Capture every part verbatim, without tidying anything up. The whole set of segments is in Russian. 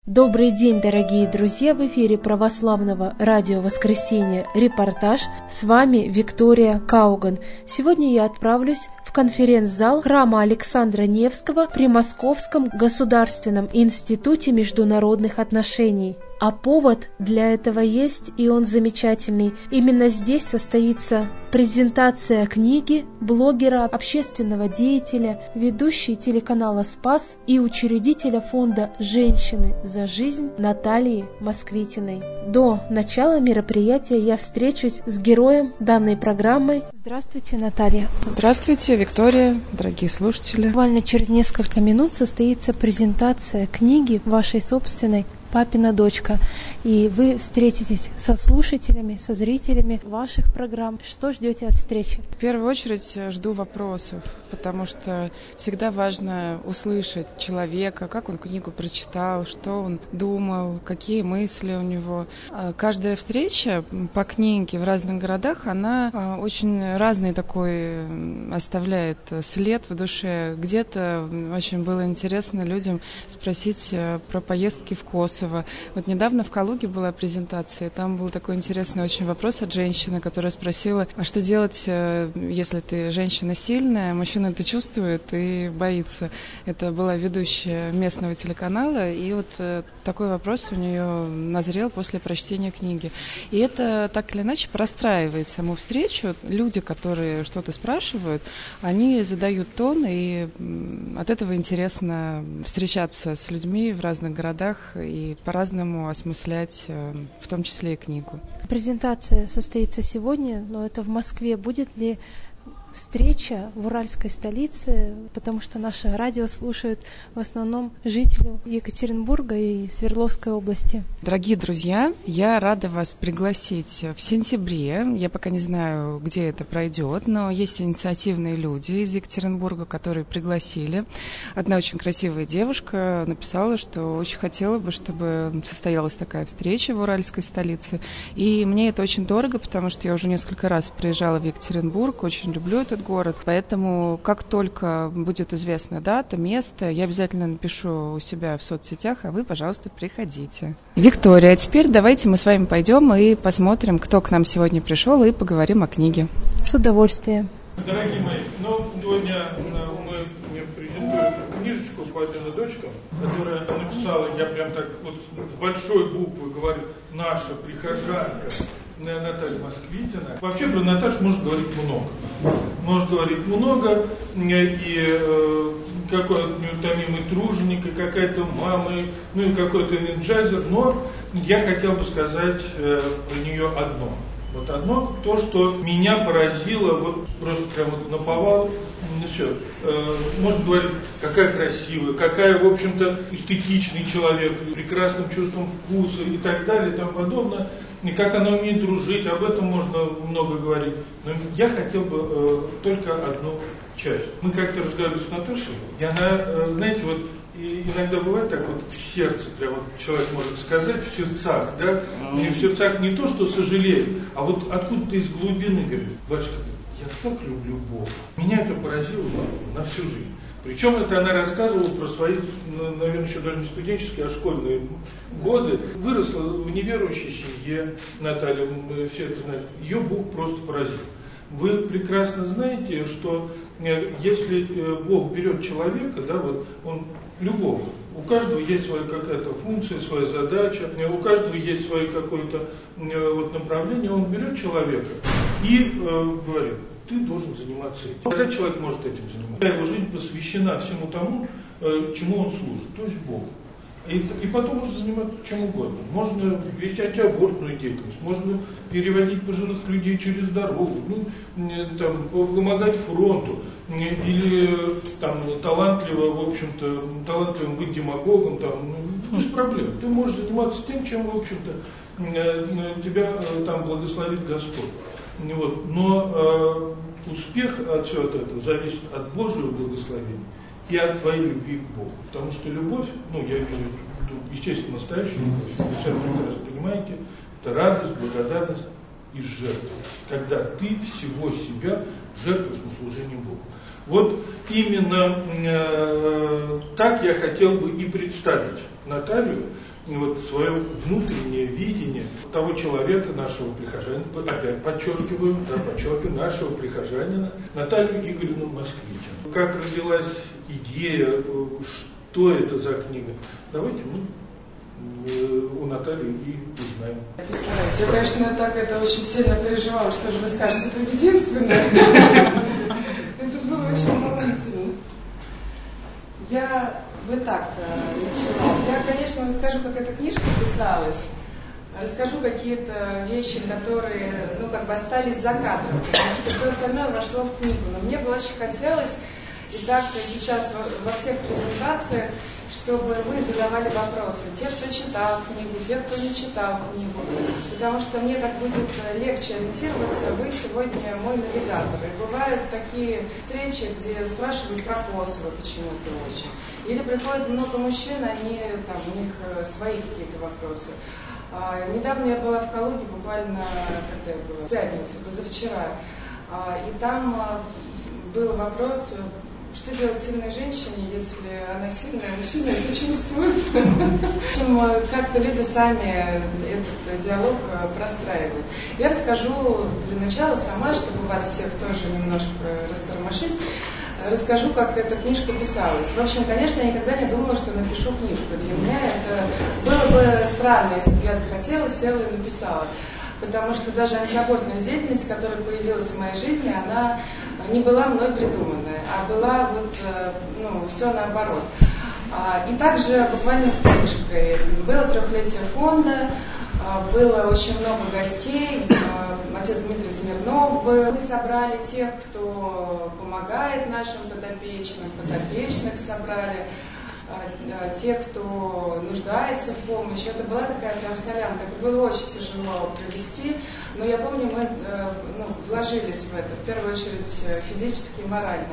Добрый день, дорогие друзья! В эфире православного радио «Воскресенье» репортаж. С вами Виктория Кауган. Сегодня я отправлюсь в конференц-зал храма Александра Невского при Московском государственном институте международных отношений. А повод для этого есть, и он замечательный. Именно здесь состоится презентация книги блогера, общественного деятеля, ведущей телеканала «Спас» и учредителя фонда «Женщины за жизнь» Натальи Москвитиной. До начала мероприятия я встречусь с героем данной программы. Здравствуйте, Наталья. Здравствуйте, Виктория, дорогие слушатели. Буквально через несколько минут состоится презентация книги вашей собственной «Папина дочка», и вы встретитесь со слушателями, со зрителями ваших программ. Что ждете от встречи? В первую очередь жду вопросов, потому что всегда важно услышать человека, как он книгу прочитал, что он думал, какие мысли у него. Каждая встреча по книге в разных городах, она очень разный такой оставляет след в душе. Где-то очень было интересно людям спросить про поездки в Косово. Вот недавно в Калуге была презентация, там был такой интересный очень вопрос от женщины, которая спросила, а что делать, если ты женщина сильная, мужчина это чувствует и боится. Это была ведущая местного телеканала, и вот такой вопрос у нее назрел после прочтения книги. И это так или иначе простраивает саму встречу. Люди, которые что-то спрашивают, они задают тон, и от этого интересно встречаться с людьми в разных городах и по-разному осмыслять, в том числе и книгу. Презентация состоится сегодня, но это в Москве. Будет ли встреча в уральской столице, потому что наше радио слушают в основном жители Екатеринбурга и Свердловской области? Дорогие друзья, я рада вас пригласить в сентябре. Я пока не знаю, где это пройдет, но есть инициативные люди из Екатеринбурга, которые пригласили. Одна очень красивая девушка написала, что очень хотела бы, чтобы состоялась такая встреча в уральской столице. И мне это очень дорого, потому что я уже несколько раз приезжала в Екатеринбург, очень люблю этот город, поэтому как только будет известна дата, место, я обязательно напишу у себя в соцсетях, а вы, пожалуйста, приходите. Виктория, а теперь давайте мы с вами пойдем и посмотрим, кто к нам сегодня пришел, и поговорим о книге. С удовольствием. Дорогие мои, ну, сегодня мы мне презентуем книжечку «Папина дочка», которая написала, я прям так вот с большой буквы говорю, наша прихожанка Наталья Москвитина. Вообще про Наташу можно говорить много. Можно говорить много, и э, какой-то неутомимый труженик, и какая-то мама, ну и какой-то энерджайзер, но я хотел бы сказать э, про нее одно. Вот одно, то, что меня поразило, вот просто прям вот наповал, ну что, э, можно говорить, какая красивая, какая, в общем-то, эстетичный человек, прекрасным чувством вкуса и так далее и тому подобное. И как она умеет дружить, об этом можно много говорить. Но я хотел бы э, только одну часть. Мы как-то разговаривали с Наташей, и она, э, знаете, вот и иногда бывает так вот в сердце, прям вот человек может сказать, в сердцах, да, и в сердцах не то, что сожалеет, а вот откуда-то из глубины говорит, батюшка, я так люблю Бога. Меня это поразило на всю жизнь. Причем это она рассказывала про свои, наверное, еще даже не студенческие, а школьные годы. Выросла в неверующей семье, Наталья, мы все это знаем. Ее Бог просто поразил. Вы прекрасно знаете, что если Бог берет человека, да, вот он любого, у каждого есть своя какая-то функция, своя задача, у каждого есть свое какое-то вот направление, он берет человека и э, говорит, ты должен заниматься этим. Когда человек может этим заниматься? Его жизнь посвящена всему тому, чему он служит, то есть Богу. И, и потом можно заниматься чем угодно. Можно вести антиабортную деятельность, можно переводить пожилых людей через дорогу, ну, там, помогать фронту, или там, талантливо, в общем-то, талантливым быть демагогом, там, без проблем. Ты можешь заниматься тем, чем, в общем-то, тебя там благословит Господь. Вот. Но э, успех от всего этого зависит от Божьего благословения и от твоей любви к Богу. Потому что любовь, ну, я имею в виду, естественно, настоящую любовь, вы сами прекрасно понимаете, это радость, благодарность и жертва. Когда ты всего себя жертвуешь на служение Богу. Вот именно э, так я хотел бы и представить Наталью, вот свое внутреннее видение того человека, нашего прихожанина, опять подчеркиваю, да, подчеркиваю, нашего прихожанина Наталью Игоревну Москвитину. Как родилась идея, что это за книга? Давайте мы у Натальи и узнаем. Я постараюсь. Я, конечно, так это очень сильно переживала, что же вы скажете, это единственное. Это было очень волнительно. Я бы так начала. Я, конечно, расскажу, как эта книжка писалась. Расскажу какие-то вещи, которые, ну, как бы остались за кадром, потому что все остальное вошло в книгу. Но мне бы очень хотелось, и так сейчас во, во всех презентациях, чтобы вы задавали вопросы. Те, кто читал книгу, те, кто не читал книгу. Потому что мне так будет легче ориентироваться. Вы сегодня мой навигатор. И бывают такие встречи, где спрашивают про Косово почему-то очень. Или приходит много мужчин, они, там, у них свои какие-то вопросы. А, недавно я была в Калуге, буквально, когда я была, в пятницу, позавчера. А, и там а, был вопрос, что делать сильной женщине, если она сильная, мужчина это чувствует. Как-то люди сами этот диалог простраивают. Я расскажу для начала сама, чтобы вас всех тоже немножко растормошить. Расскажу, как эта книжка писалась. В общем, конечно, я никогда не думала, что напишу книжку. Для меня это было бы странно, если бы я захотела, села и написала. Потому что даже антиабортная деятельность, которая появилась в моей жизни, она не была мной придуманная, а была вот, ну, все наоборот. И также буквально с книжкой. Было трехлетие фонда, было очень много гостей, отец Дмитрий Смирнов был. Мы собрали тех, кто помогает нашим подопечным, подопечных собрали, те, кто нуждается в помощи. Это была такая прям солянка, это было очень тяжело провести, но я помню, мы ну, вложились в это, в первую очередь физически и морально.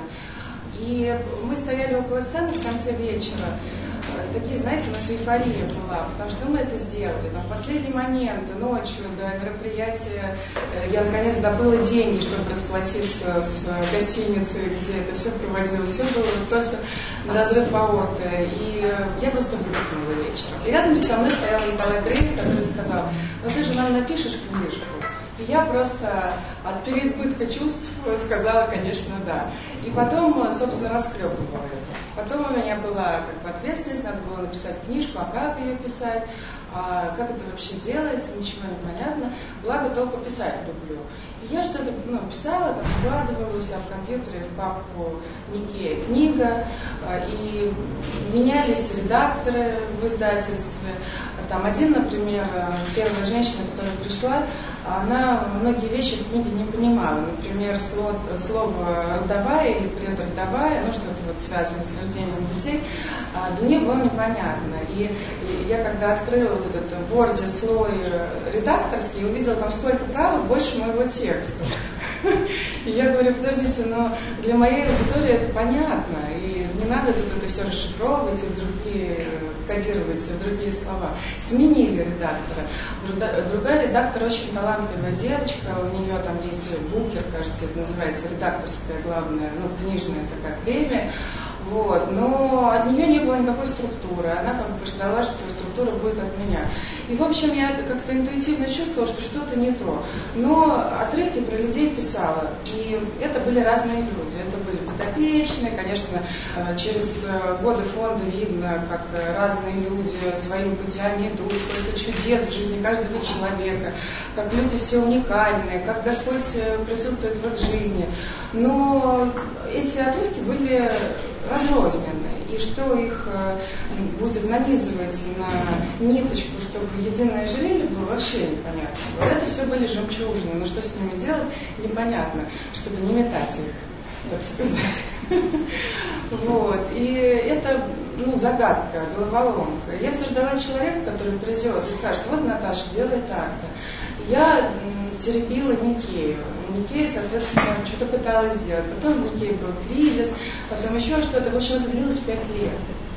И мы стояли около сцены в конце вечера, такие, знаете, у нас эйфория была, потому что мы это сделали. Там, в последний момент, ночью до мероприятия, я наконец добыла деньги, чтобы расплатиться с гостиницей, где это все проводилось. Все было просто на разрыв аорты. И я просто выдохнула вечером. И рядом со мной стоял Николай Греев, который сказал: ну ты же нам напишешь книжку. И я просто от переизбытка чувств сказала, конечно, да. И потом, собственно, расхлебывала это. Потом у меня была как бы ответственность, надо было написать книжку, а как ее писать, а как это вообще делается, ничего не понятно. Благо, только писать люблю. И я что-то ну, писала, там, складывала у себя в компьютере, в папку Никея книга, и менялись редакторы в издательстве. Там один, например, первая женщина, которая пришла, она многие вещи в книге не понимала. Например, слово, слово «родовая» или «предродовая», ну что-то вот связано с рождением детей, для нее было непонятно. И, и я когда открыла вот этот в Word слой редакторский, увидела там столько правок, больше моего текста. И я говорю: подождите, но для моей аудитории это понятно, и не надо тут это все расшифровывать и в другие, кодировать в другие слова. Сменили редактора. Другая редактор очень талантливая девочка, у нее там есть букер, кажется, это называется редакторская главная, ну, книжная такая премия. Вот. Но от нее не было никакой структуры. Она как бы ждала, что структура будет от меня. И, в общем, я как-то интуитивно чувствовала, что что-то не то. Но отрывки про людей писала. И это были разные люди. Это были подопечные. Конечно, через годы фонда видно, как разные люди своими путями идут, сколько чудес в жизни каждого человека, как люди все уникальные, как Господь присутствует в их жизни. Но эти отрывки были разрознены, и что их будет нанизывать на ниточку, чтобы единое ожерелье было, вообще непонятно. Вот это все были жемчужины, но что с ними делать, непонятно, чтобы не метать их, так сказать. Вот. И это, ну, загадка, головоломка. Я все ждала человека, который придет и скажет: вот, Наташа, делай так-то. Я теребила Никею. Никея, соответственно, что-то пыталась сделать. Потом в Никее был кризис, потом еще что-то. В общем, это длилось пять лет.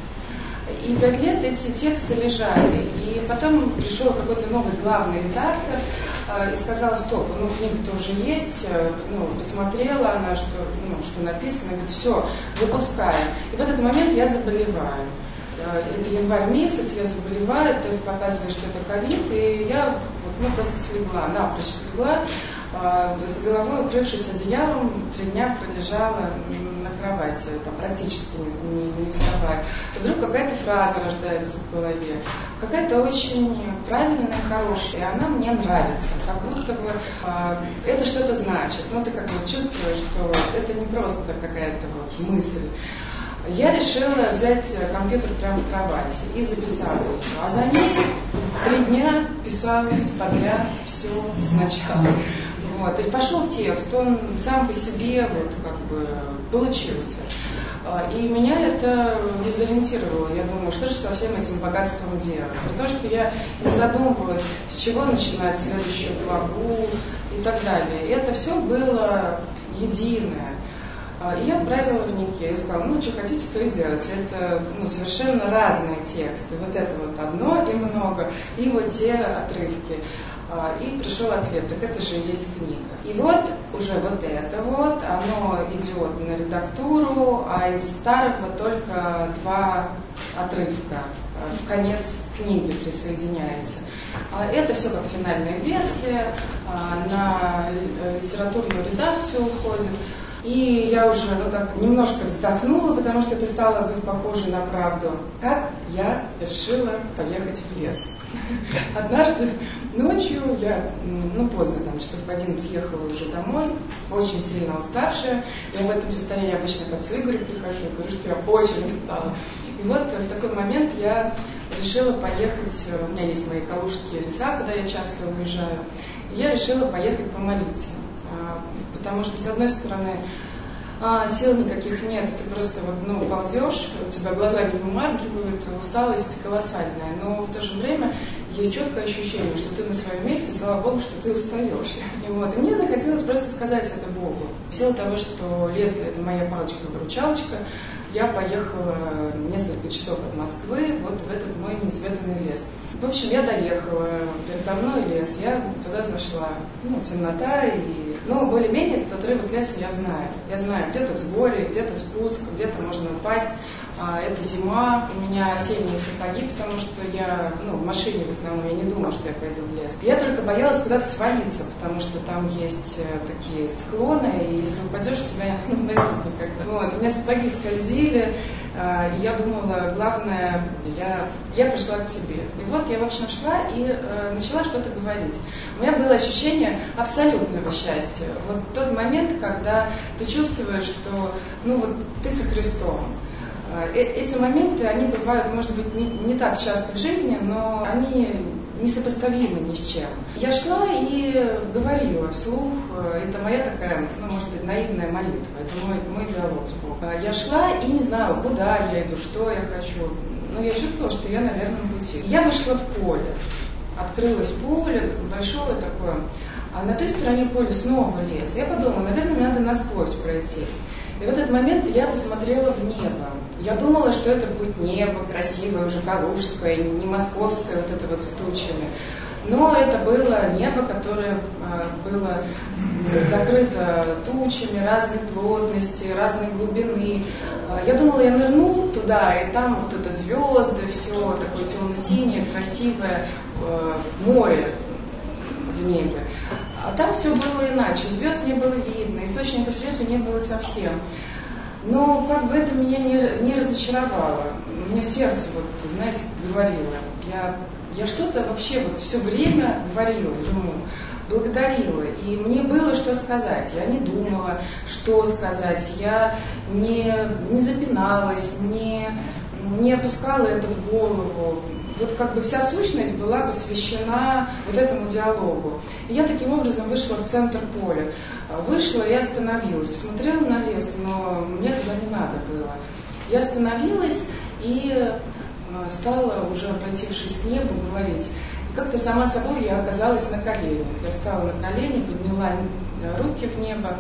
И пять лет эти тексты лежали. И потом пришел какой-то новый главный редактор э, и сказал: стоп, ну, книга тоже есть. Э, ну, посмотрела она, что, ну, что написано, говорит: все, выпускаем. И в этот момент я заболеваю. это январь месяц, я заболеваю, тест показывает, что это ковид, и я вот, ну, просто слегла, напрочь слегла, с головой укрывшись одеялом, три дня пролежала на кровати, там, практически не, не, не вставая. Вдруг какая-то фраза рождается в голове, какая-то очень правильная, хорошая, и она мне нравится, как будто бы э, это что-то значит. Ну, ты как бы чувствуешь, что это не просто какая-то вот мысль. Я решила взять компьютер прямо в кровати и записала ее. А за ней три дня писалось подряд все сначала. Вот. То есть пошел текст, он сам по себе вот как бы получился. И меня это дезориентировало. Я думаю, что же со всем этим богатством делать? При том, что я не задумывалась, с чего начинать следующую главу и так далее. И это все было единое. И я отправила в Нике и сказала, ну, что хотите, то и делайте. Это ну, совершенно разные тексты. Вот это вот одно и много, и вот те отрывки. И пришел ответ, так это же и есть книга. И вот уже вот это вот, оно идет на редактуру, а из старого только два отрывка в конец книги присоединяется. Это все как финальная версия, на литературную редакцию уходит. И я уже ну, так, немножко вздохнула, потому что это стало быть похоже на правду. Как я решила поехать в лес. Однажды ночью я, ну поздно, там часов в одиннадцать ехала уже домой, очень сильно уставшая. Я в этом состоянии обычно к отцу Игорю прихожу и говорю, что я очень устала. И вот в такой момент я решила поехать, у меня есть мои калужские леса, куда я часто уезжаю, и я решила поехать помолиться. Потому что, с одной стороны, сил никаких нет, ты просто вот, ну, ползешь, у тебя глаза не вымаргивают, усталость колоссальная, но в то же время есть четкое ощущение, что ты на своем месте, слава Богу, что ты устаешь. И, вот, и мне захотелось просто сказать это Богу. В силу того, что лес – это моя палочка-выручалочка, я поехала несколько часов от Москвы вот в этот мой неизведанный лес. В общем, я доехала, передо мной лес, я туда зашла. Ну, темнота, и... но более-менее этот отрывок леса я знаю. Я знаю, где-то взгорье, где-то спуск, где-то можно упасть. Это зима, у меня осенние сапоги, потому что я, ну, в машине в основном, я не думала, что я пойду в лес. Я только боялась куда-то свалиться, потому что там есть такие склоны, и если упадешь, у тебя наведут никогда. Вот, у меня сапоги скользили, и я думала, главное, я, я пришла к тебе. И вот я, в общем, шла и э, начала что-то говорить. У меня было ощущение абсолютного счастья. Вот тот момент, когда ты чувствуешь, что, ну, вот ты со Христом. Эти моменты, они бывают, может быть, не, не так часто в жизни, но они несопоставимы ни с чем. Я шла и говорила вслух, это моя такая, ну, может быть, наивная молитва, это мой, мой диалог с Богом. Я шла и не знала, куда я иду, что я хочу, но я чувствовала, что я на верном пути. Я вышла в поле, открылось поле, большое такое, а на той стороне поля снова лес. Я подумала, наверное, мне надо насквозь пройти. И в этот момент я посмотрела в небо. Я думала, что это будет небо красивое, уже калужское, не московское, вот это вот с тучами. Но это было небо, которое э, было закрыто тучами разной плотности, разной глубины. Я думала, я нырну туда, и там вот это звезды, все такое темно-синее, красивое э, море в небе. А там все было иначе, звезд не было видно, источника света не было совсем. Но как бы это меня не, не разочаровало. Мне сердце, вот, знаете, говорило. Я, я что-то вообще вот все время говорила ему, благодарила. И мне было что сказать. Я не думала, что сказать. Я не, не запиналась, не, не опускала это в голову. Вот как бы вся сущность была посвящена вот этому диалогу. И я таким образом вышла в центр поля. Вышла и остановилась. Посмотрела на лес, но мне туда не надо было. Я остановилась и стала, уже обратившись к небу, говорить. И как-то сама собой я оказалась на коленях. Я встала на колени, подняла руки в небо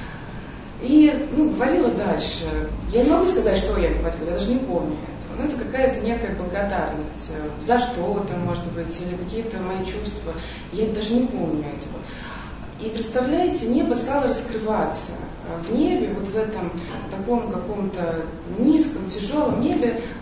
и ну, говорила дальше. Я не могу сказать, что я говорила, я даже не помню этого. Ну, это какая-то некая благодарность за что-то, может быть, или какие-то мои чувства. Я даже не помню этого. И представляете, небо стало раскрываться. В небе, вот в этом таком каком-то низком, тяжелом небе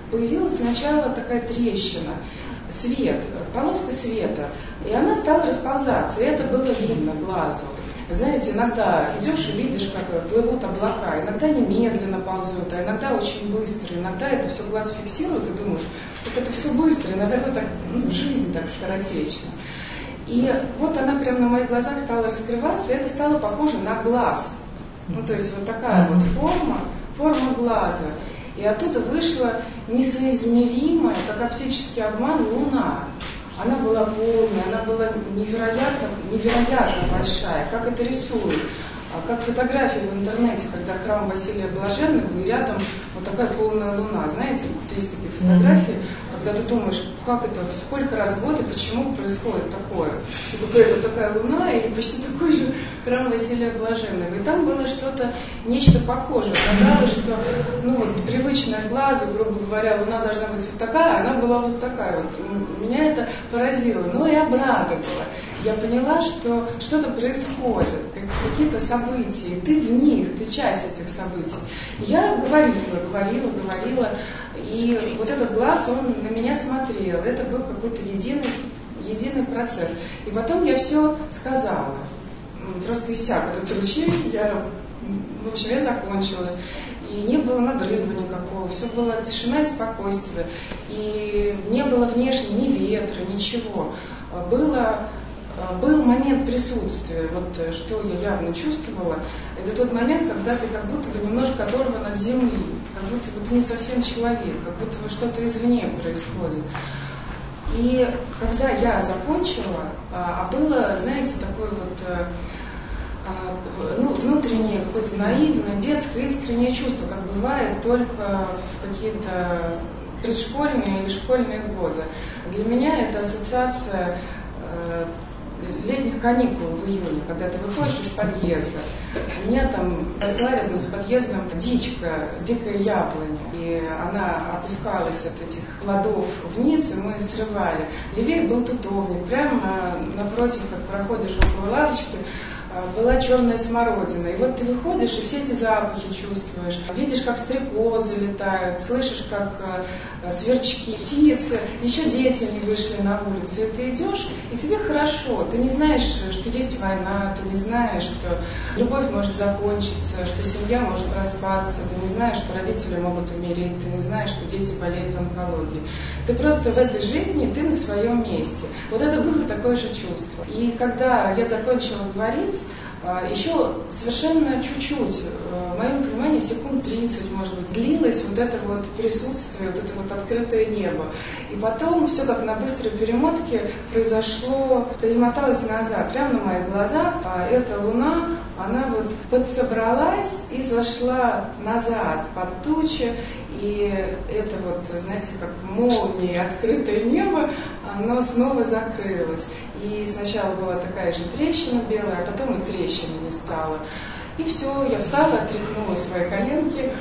появилась сначала такая трещина, свет, полоска света, и она стала расползаться, и это было видно глазу. Знаете, иногда идешь и видишь, как плывут облака, иногда они медленно ползут, а иногда очень быстро, иногда это все глаз фиксирует, и думаешь, как это все быстро, и, наверное, так, ну, жизнь так скоротечна. И вот она прямо на моих глазах стала раскрываться, и это стало похоже на глаз. Ну, то есть вот такая вот форма, форма глаза. И оттуда вышла несоизмеримая, как оптический обман, луна. Она была полная, она была невероятно, невероятно большая, как это рисуют, как фотографии в интернете, когда храм Василия Блаженного и рядом вот такая полная луна. Знаете, есть такие фотографии, когда ты думаешь, как это, сколько раз в год и почему происходит такое. И какая-то такая луна и почти такой же храм Василия Блаженного. И там было что-то, нечто похожее. Казалось, что, ну вот, привычная глазу, грубо говоря, луна должна быть вот такая, а она была вот такая вот. Меня это поразило, но и обрадовало. Я поняла, что что-то происходит, какие-то события, и ты в них, ты часть этих событий. Я говорила, говорила, говорила, и вот этот глаз, он на меня смотрел, это был какой-то единый, единый процесс. И потом я все сказала, просто иссяк этот ручей, я, в общем, я закончилась. И не было надрыва никакого, все было тишина и спокойствие. И не было внешне ни ветра, ничего. Было, был момент присутствия, вот что я явно чувствовала. Это тот момент, когда ты как будто бы немножко оторван от земли, как будто бы ты не совсем человек, как будто бы что-то извне происходит. И когда я закончила, а было, знаете, такое вот... Ну, внутреннее, какое-то наивное, детское, искреннее чувство, как бывает только в какие-то предшкольные или школьные годы. Для меня это ассоциация э, летних каникул в июне, когда ты выходишь из подъезда. У меня там росла рядом с подъездом дичка, дикая яблоня. И она опускалась от этих плодов вниз, и мы срывали. Левее был тутовник, прямо напротив, как проходишь около лавочки, была черная смородина. И вот ты выходишь, и все эти запахи чувствуешь. Видишь, как стрекозы летают, слышишь, как сверчки, птицы. Еще дети не вышли на улицу. И ты идешь, и тебе хорошо. Ты не знаешь, что есть война, ты не знаешь, что любовь может закончиться, что семья может распасться, ты не знаешь, что родители могут умереть, ты не знаешь, что дети болеют онкологией. Ты просто в этой жизни, ты на своем месте. Вот это было такое же чувство. И когда я закончила говорить, еще совершенно чуть-чуть, в моем понимании, секунд тридцать, может быть, длилось вот это вот присутствие, вот это вот открытое небо. И потом все как на быстрой перемотке произошло, перемоталось назад, прямо на моих глазах. А эта луна, она вот подсобралась и зашла назад под тучи. И это вот, знаете, как молния, открытое небо, оно снова закрылось. И сначала была такая же трещина белая, а потом и трещины не стало. И все, я встала, отряхнула свои коленки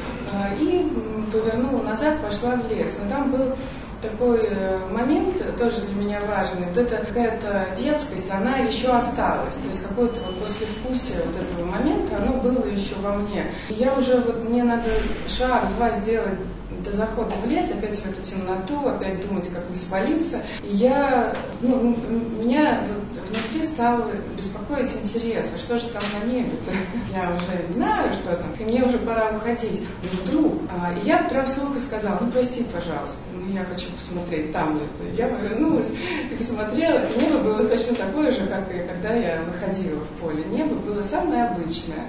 и повернула назад, пошла в лес. Но там был такой момент, тоже для меня важный, вот эта какая-то детскость, она еще осталась. То есть какое-то вот послевкусие вот этого момента, оно было еще во мне. И я уже, вот мне надо шаг-два сделать до захода в лес, опять в эту темноту, опять думать, как не свалиться. И я, ну, меня вот внутри стал беспокоить интерес, а что же там на небе-то? Я уже знаю, что там, и мне уже пора уходить. Но вдруг, а, и я прям вслух и сказала, ну, прости, пожалуйста, ну, я хочу посмотреть, там ли это. Я повернулась и посмотрела, и небо было точно такое же, как и когда я выходила в поле. Небо было самое обычное.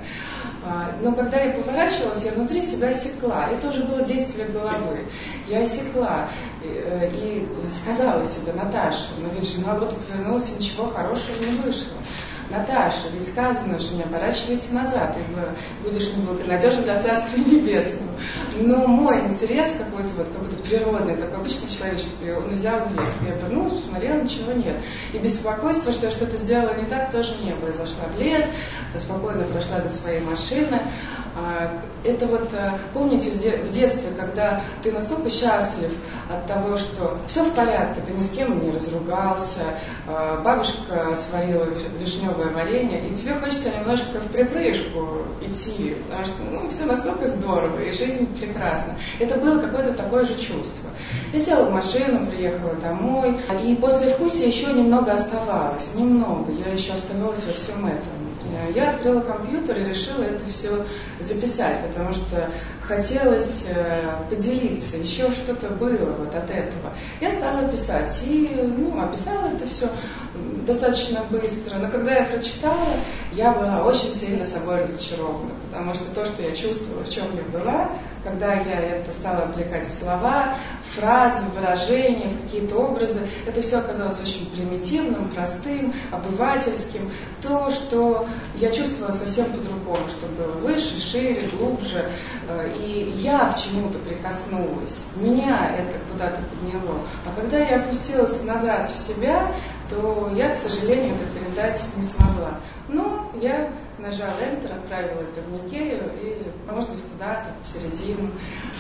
Но когда я поворачивалась, я внутри себя осекла. Это уже было действие головы. Я осекла и, и сказала себе, Наташа, но ведь жена вот повернулась, и ничего хорошего не вышло. Наташа, ведь сказано же, не оборачивайся назад, и будешь неблагонадежен для Царствия Небесного. Но мой интерес какой-то, вот, какой-то природный, такой обычный человеческий, он взял вверх. Я вернулась, посмотрела, ничего нет. И беспокойство, что я что-то сделала не так, тоже не было. Я зашла в лес, спокойно прошла до своей машины. Это вот, помните, в детстве, когда ты настолько счастлив от того, что все в порядке, ты ни с кем не разругался, бабушка сварила вишневое варенье, и тебе хочется немножко в припрыжку идти, потому что ну, все настолько здорово, и жизнь прекрасна. Это было какое-то такое же чувство. Я села в машину, приехала домой, и после вкусия еще немного оставалось, немного, я еще оставалась во всем этом. Я открыла компьютер и решила это все записать, потому что хотелось поделиться, еще что-то было вот от этого. Я стала писать и ну, описала это все достаточно быстро, но когда я прочитала, я была очень сильно собой разочарована, потому что то, что я чувствовала, в чем я была, когда я это стала облекать в слова, в фразы, в выражения, в какие-то образы, это все оказалось очень примитивным, простым, обывательским. То, что я чувствовала совсем по-другому, что было выше, шире, глубже. И я к чему-то прикоснулась. Меня это куда-то подняло. А когда я опустилась назад в себя, то я, к сожалению, это передать не смогла. Но я нажала Enter, отправила это в Никею, и, может быть, куда-то, в середину.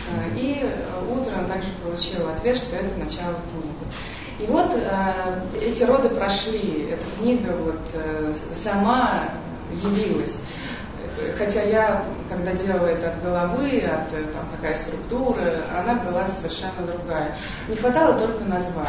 И утром также получила ответ, что это начало книги. И вот эти роды прошли, эта книга вот сама явилась. Хотя я, когда делала это от головы, от там, какая структура, она была совершенно другая. Не хватало только названия.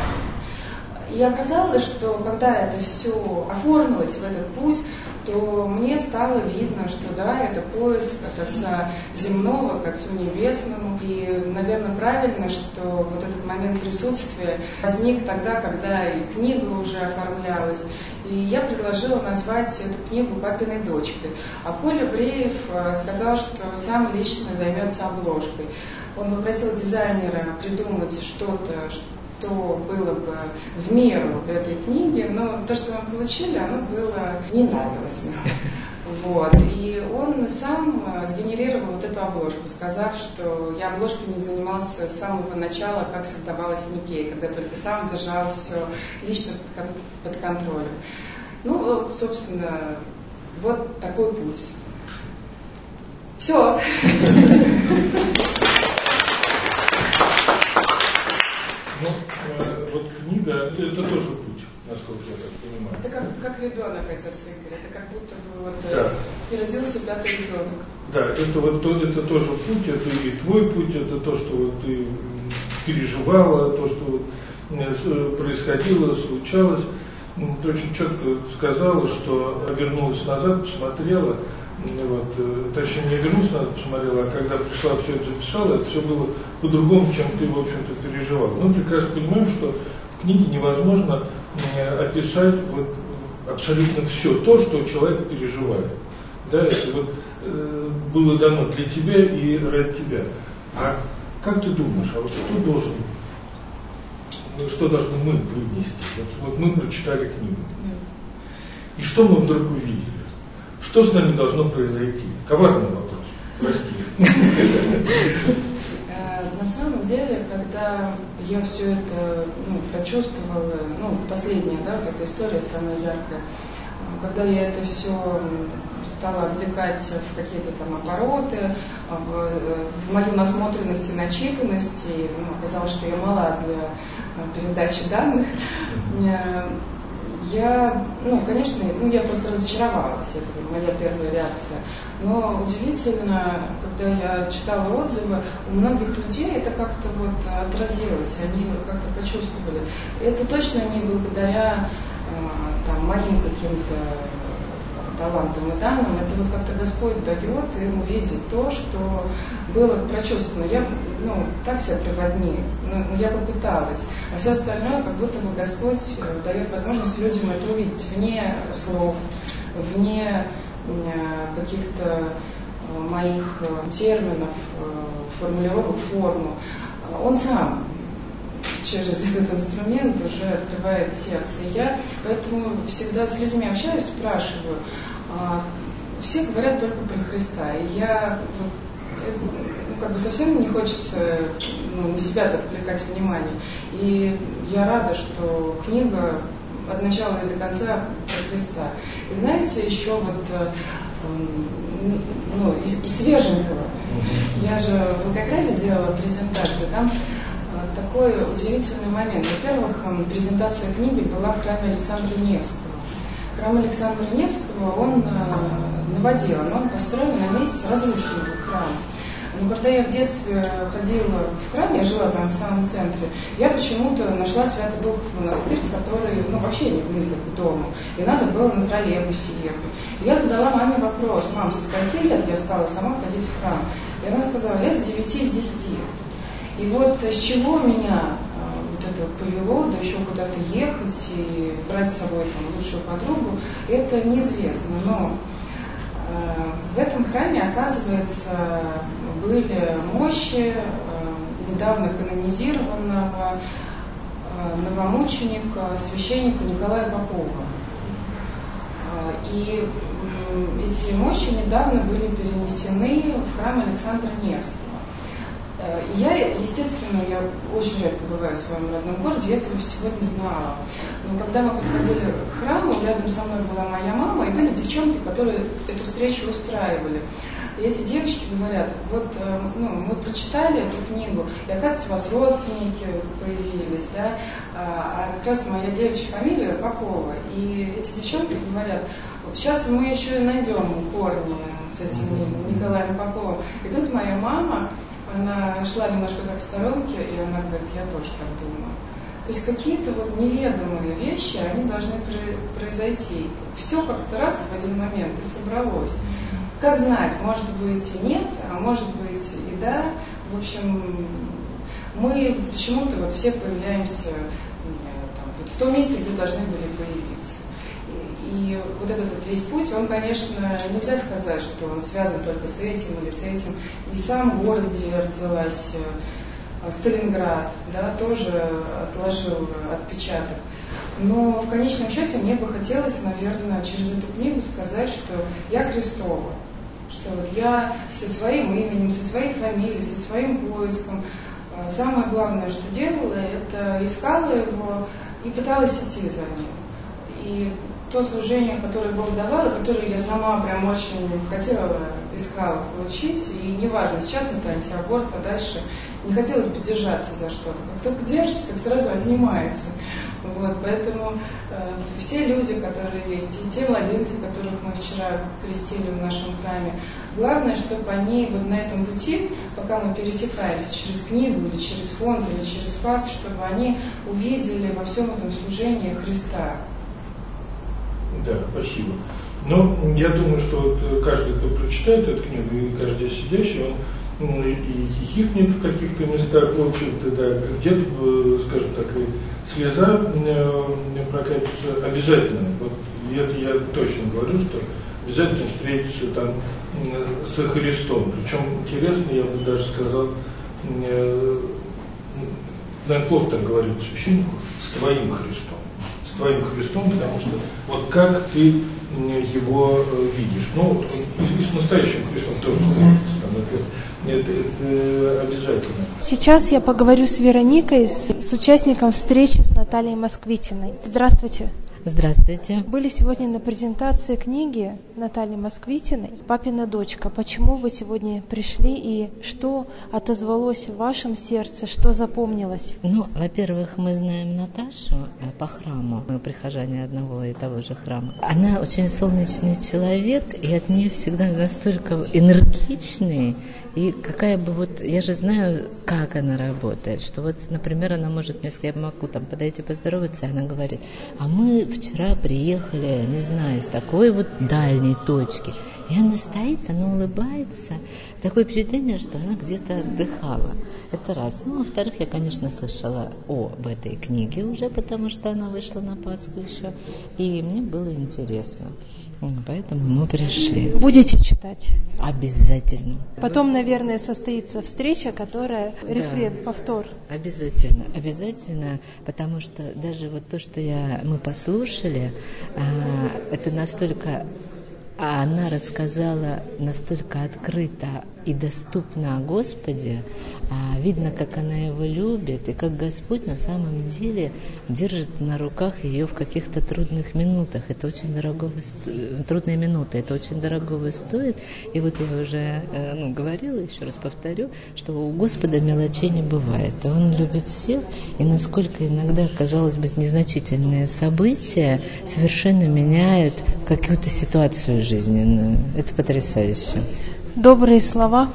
И оказалось, что когда это все оформилось в этот путь, то мне стало видно, что да, это поиск от Отца Земного к Отцу Небесному. И, наверное, правильно, что вот этот момент присутствия возник тогда, когда и книга уже оформлялась. И я предложила назвать эту книгу «Папиной дочкой». А Коля Бреев сказал, что сам лично займется обложкой. Он попросил дизайнера придумать что-то, что было бы в меру этой книги, но то, что мы получили, оно было не нравилось нам. Вот. И он сам сгенерировал вот эту обложку, сказав, что я обложкой не занимался с самого начала, как создавалась Никея, когда только сам держал все лично под контролем. Ну, вот, собственно, вот такой путь. Все. Ну, вот книга, это тоже путь, насколько я так понимаю. Это как, как ребенок, отец Игорь, это как будто бы вот да. И родился пятый ребенок. Да, это, вот, то, это тоже путь, это и твой путь, это то, что вот ты переживала, то, что вот происходило, случалось. Ты очень четко сказала, что вернулась назад, посмотрела, вот, точнее не вернулась назад, посмотрела, а когда пришла, все это записала, это все было по-другому, чем ты, в общем-то, переживал. Мы прекрасно понимаем, что в книге невозможно описать вот абсолютно все то, что человек переживает. Да, это вот э, было дано для тебя и ради тебя. А как ты думаешь, а вот что должен, ну, что должны мы вынести? Вот, вот мы прочитали книгу. И что мы вдруг увидели? Что с нами должно произойти? Коварный вопрос. Прости. На самом деле, когда я все это ну, прочувствовала, ну, последняя, да, вот эта история самая яркая, когда я это все стала облекать в какие-то там обороты, в, в мою насмотренность и начитанность, и ну, оказалось, что я мала для передачи данных, я, ну, конечно, ну, я просто разочаровалась, это моя первая реакция. Но удивительно, когда я читала отзывы, у многих людей это как-то вот отразилось, они как-то почувствовали. Это точно не благодаря там, моим каким-то талантам и данным, это вот как-то Господь дает им увидеть то, что было прочувствовано. Я, ну, так себя приводни, ну, я попыталась. А все остальное, как будто бы Господь дает возможность людям это увидеть вне слов, вне каких-то моих терминов, формулировок, форму. Он сам через этот инструмент уже открывает сердце. И я поэтому всегда с людьми общаюсь, спрашиваю. Все говорят только про Христа. И я ну, как бы совсем не хочется ну, на себя отвлекать внимание. И я рада, что книга от начала и до конца про Христа. И знаете, еще вот ну, из, из свеженького. Я же в Волгограде делала презентацию, там такой удивительный момент. Во-первых, презентация книги была в храме Александра Невского. Храм Александра Невского, он новоделан, он построен на месте разрушенного храма. Но когда я в детстве ходила в храм, я жила прямо в самом центре, я почему-то нашла Свято-Духов монастырь, который, ну, вообще не близок к дому, и надо было на троллейбусе ехать. И я задала маме вопрос: мам, со скольки лет я стала сама ходить в храм? И она сказала: лет с девяти, с десяти. И вот с чего меня вот это повело, да еще куда-то ехать и брать с собой там лучшую подругу, это неизвестно. Но э, в этом храме, оказывается, были мощи э, недавно канонизированного э, новомученика, священника Николая Попова. Э, и э, эти мощи недавно были перенесены в храм Александра Невского. И я, естественно, я очень редко бываю в своем родном городе, я этого всего не знала. Но когда мы подходили к храму, рядом со мной была моя мама, и были девчонки, которые эту встречу устраивали. И эти девочки говорят: вот, ну, мы прочитали эту книгу, и оказывается, у вас родственники появились, да, а как раз моя девичья фамилия Попова. И эти девчонки говорят: сейчас мы еще и найдем корни с этим Николаем Поповым. И тут моя мама, она шла немножко так в сторонке, и она говорит: я тоже так думаю. То есть какие-то вот неведомые вещи, они должны произойти. Все как-то раз в один момент и собралось. Как знать, может быть и нет, а может быть и да. В общем, мы почему-то вот все появляемся там, вот в том месте, где должны были появиться. И, и вот этот вот весь путь, он, конечно, нельзя сказать, что он связан только с этим или с этим. И сам город, где я родилась, Сталинград, да, тоже отложил отпечаток. Но в конечном счете мне бы хотелось, наверное, через эту книгу сказать, что я Христова, что вот я со своим именем, со своей фамилией, со своим поиском, самое главное, что делала, это искала его и пыталась идти за ним. И то служение, которое Бог давал, и которое я сама прям очень хотела, искала получить, и неважно, сейчас это антиаборт, а дальше не хотелось бы держаться за что-то. Как только держишься, так сразу отнимается. Вот, поэтому э, все люди, которые есть, и те младенцы, которых мы вчера крестили в нашем храме, главное, чтобы они вот на этом пути, пока мы пересекаемся через книгу или через фонд или через фаст, чтобы они увидели во всем этом служении Христа. Да, спасибо. Но я думаю, что вот каждый, кто прочитает эту книгу, и каждый сидящий, он ну, и хихикнет в каких-то местах, в общем-то, да, где-то, скажем так, и слеза прокатится обязательно. Вот это я точно говорю, что обязательно встретиться там со Христом. Причем интересно, я бы даже сказал, наверное, плохо так говорить священнику, с твоим Христом. С твоим Христом, потому что вот как ты его видишь. Ну, вот и с настоящим Христом тоже встретиться, там, это, это, это обязательно. Сейчас я поговорю с Вероникой, с, с участником встречи с Натальей Москвитиной. Здравствуйте. Здравствуйте. Были сегодня на презентации книги Натальи Москвитиной «Папина дочка». Почему вы сегодня пришли и что отозвалось в вашем сердце, что запомнилось? Ну, во-первых, мы знаем Наташу по храму, мы прихожане одного и того же храма. Она очень солнечный человек, и от нее всегда настолько энергичный. И какая бы вот, я же знаю, как она работает, что вот, например, она может мне сказать, я могу там подойти поздороваться, и она говорит: а мы вчера приехали, не знаю, с такой вот дальней точки. И она стоит, она улыбается. Такое впечатление, что она где-то отдыхала. Это раз. Ну, во-вторых, я, конечно, слышала об этой книге уже, потому что она вышла на Пасху еще. И мне было интересно. Поэтому мы пришли. Будете читать? Обязательно. Потом, наверное, состоится встреча, которая да. рефрен, повтор. Обязательно, обязательно, потому что даже вот то, что я, мы послушали, а, это настолько... А она рассказала настолько открыто и доступна Господе, видно, как она его любит, и как Господь на самом деле держит на руках ее в каких-то трудных минутах. Это очень дорогого сто... трудные минуты, это очень дорогого стоит. И вот я уже ну, говорила, еще раз повторю, что у Господа мелочей не бывает. Он любит всех, и насколько иногда, казалось бы, незначительные события совершенно меняют какую-то ситуацию жизненную. Это потрясающе. Добрые слова.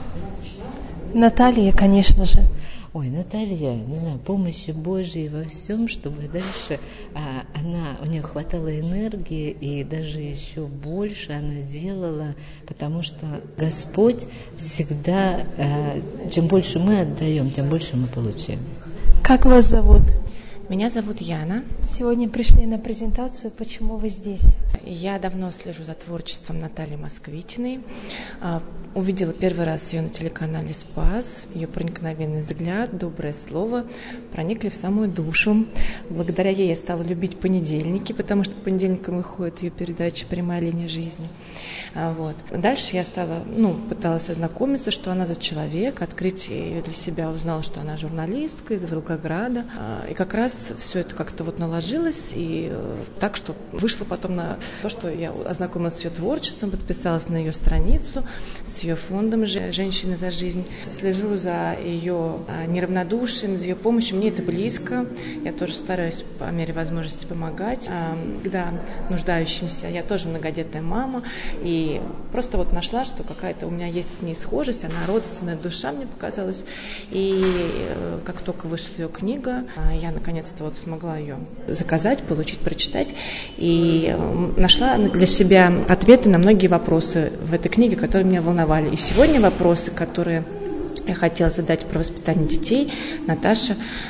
Наталья, конечно же. Ой, Наталья, не знаю, помощи Божьей во всем, чтобы дальше а, она, у нее хватало энергии, и даже еще больше она делала, потому что Господь всегда, а, чем больше мы отдаем, тем больше мы получаем. Как вас зовут? Меня зовут Яна. Сегодня пришли на презентацию. Почему вы здесь? Я давно слежу за творчеством Натальи Москвитиной. Увидела первый раз ее на телеканале «Спас». Ее проникновенный взгляд, доброе слово проникли в самую душу. Благодаря ей я стала любить понедельники, потому что по понедельникам выходит ее передача «Прямая линия жизни». Вот. Дальше я стала, ну, пыталась ознакомиться, что она за человек, открыть ее для себя, узнала, что она журналистка из Волгограда. И как раз все это как-то вот наложилось, и так, что вышло потом на то, что я ознакомилась с ее творчеством, подписалась на ее страницу, с ее фондом «Женщины за жизнь». Слежу за ее неравнодушием, за ее помощью. Мне это близко. Я тоже стараюсь по мере возможности помогать. Когда нуждающимся, я тоже многодетная мама. И просто вот нашла, что какая-то у меня есть с ней схожесть. Она родственная душа, мне показалась. И как только вышла ее книга, я наконец-то вот смогла ее заказать, получить, прочитать. И нашла для себя ответы на многие вопросы в этой книге, которые меня волновали. И сегодня вопросы, которые я хотела задать про воспитание детей, Наташа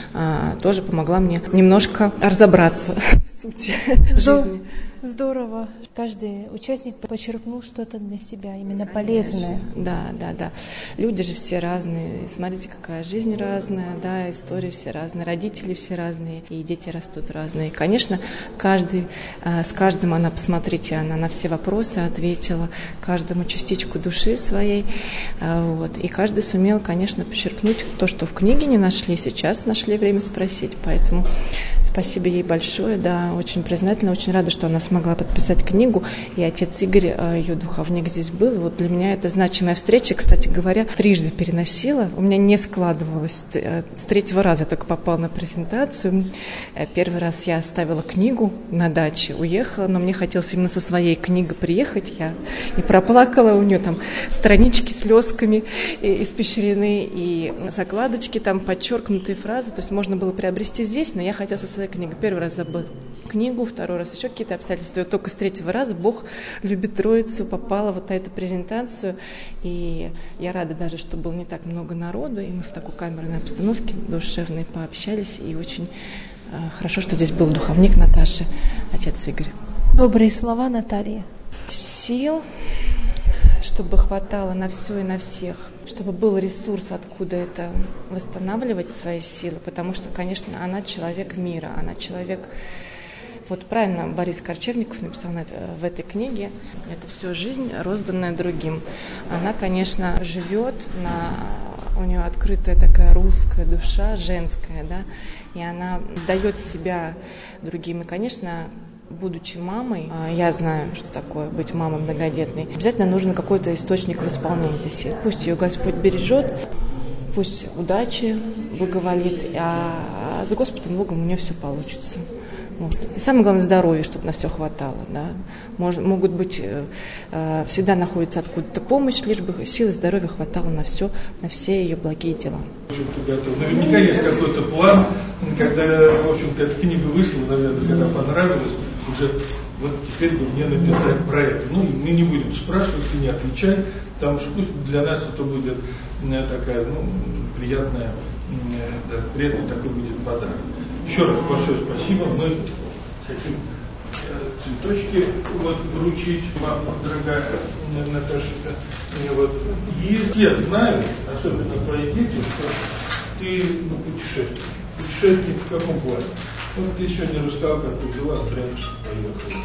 а, тоже помогла мне немножко разобраться в сути жизни. Здорово. Каждый участник почерпнул что-то для себя, именно полезное. Да, да, да. Люди же все разные. Смотрите, какая жизнь разная, да, истории все разные, родители все разные, и дети растут разные. И, конечно, каждый, с каждым она, посмотрите, она на все вопросы ответила, каждому частичку души своей. Вот. И каждый сумел, конечно, почерпнуть то, что в книге не нашли, сейчас нашли время спросить. Поэтому спасибо ей большое, да, очень признательна, очень рада, что она смогла подписать книгу, и отец Игорь, ее духовник, здесь был. Вот для меня это значимая встреча, кстати говоря, трижды переносила, у меня не складывалось, с третьего раза я только попала на презентацию. Первый раз я оставила книгу на даче, уехала, но мне хотелось именно со своей книгой приехать, я и проплакала, у нее там странички с слезками испещрены, и закладочки, там подчеркнутые фразы, то есть можно было приобрести здесь, но я хотела со своей книгой. Первый раз забыла книгу, второй раз еще какие-то обстоятельства. И вот только с третьего раза Бог любит Троицу, попала вот на эту презентацию. И я рада даже, что было не так много народу, и мы в такой камерной обстановке душевной пообщались. И очень э, хорошо, что здесь был духовник Наташи, отец Игорь. Добрые слова, Наталья. Сил, чтобы хватало на все и на всех, чтобы был ресурс, откуда это восстанавливать свои силы, потому что, конечно, она человек мира, она человек. Вот правильно Борис Корчевников написал в этой книге, это все жизнь, розданная другим. Она, конечно, живет, на, у нее открытая такая русская душа, женская, да, и она дает себя другим. И, конечно, будучи мамой, я знаю, что такое быть мамой многодетной, обязательно нужен какой-то источник восполнения этой силы. Пусть ее Господь бережет, пусть удачи благоволит, а за Господом Богом у нее все получится. Вот. И самое главное, здоровье, чтобы на все хватало. Да. Мож, могут быть, э, всегда находится откуда-то помощь, лишь бы силы здоровья хватало на все, на все ее благие дела. Наверняка есть какой-то план, когда, в общем-то, эта книга вышла, наверное, когда понравилась, уже вот теперь бы мне написать про это. Ну, мы не будем спрашивать, ты не отвечай, потому что пусть для нас это будет такая, ну, приятная, да, приятный такой будет подарок. Еще раз большое спасибо. Мы хотим цветочки вот, вручить вам, дорогая Наташенька. Вот. И все знают, особенно твои дети, что ты ну, путешественник. Путешественник в каком плане? Вот ты сегодня рассказал, как ты была, в Брянск поехала.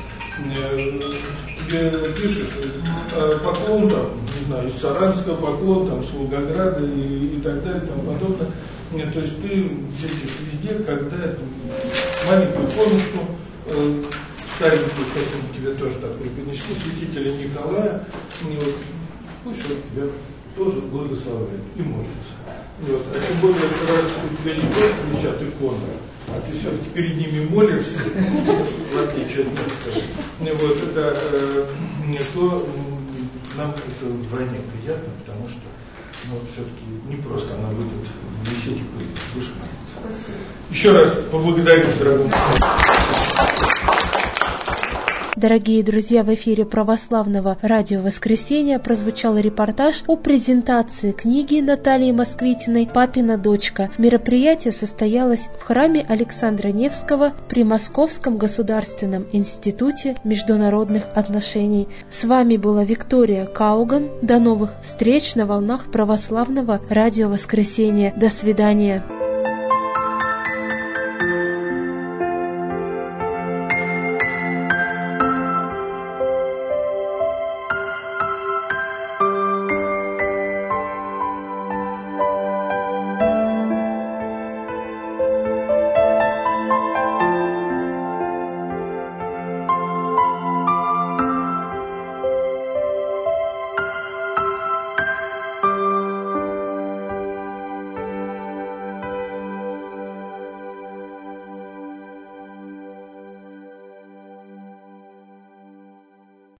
Тебе пишешь, поклон там, не знаю, из Саранска, поклон там, с Волгограда и, и так далее, и тому подобное. Нет, то есть ты ездишь везде, когда маленькую формочку э, старенькую, хотим тебе тоже такой принести, святителя Николая, и вот, пусть он тебя тоже благословляет и молится. И вот, а тем более, раз у тебя не только висят иконы, а ты все-таки перед ними молишься, в отличие от них. Вот, это э, то нам это вдвойне приятно, потому что ну, все-таки не просто она будет висеть и пылить, будешь молиться. Еще раз поблагодарим, дорогому. Дорогие друзья, в эфире православного радио «Воскресенье» прозвучал репортаж о презентации книги Натальи Москвитиной «Папина дочка». Мероприятие состоялось в храме Александра Невского при Московском государственном институте международных отношений. С вами была Виктория Кауган. До новых встреч на волнах православного радио «Воскресенье». До свидания.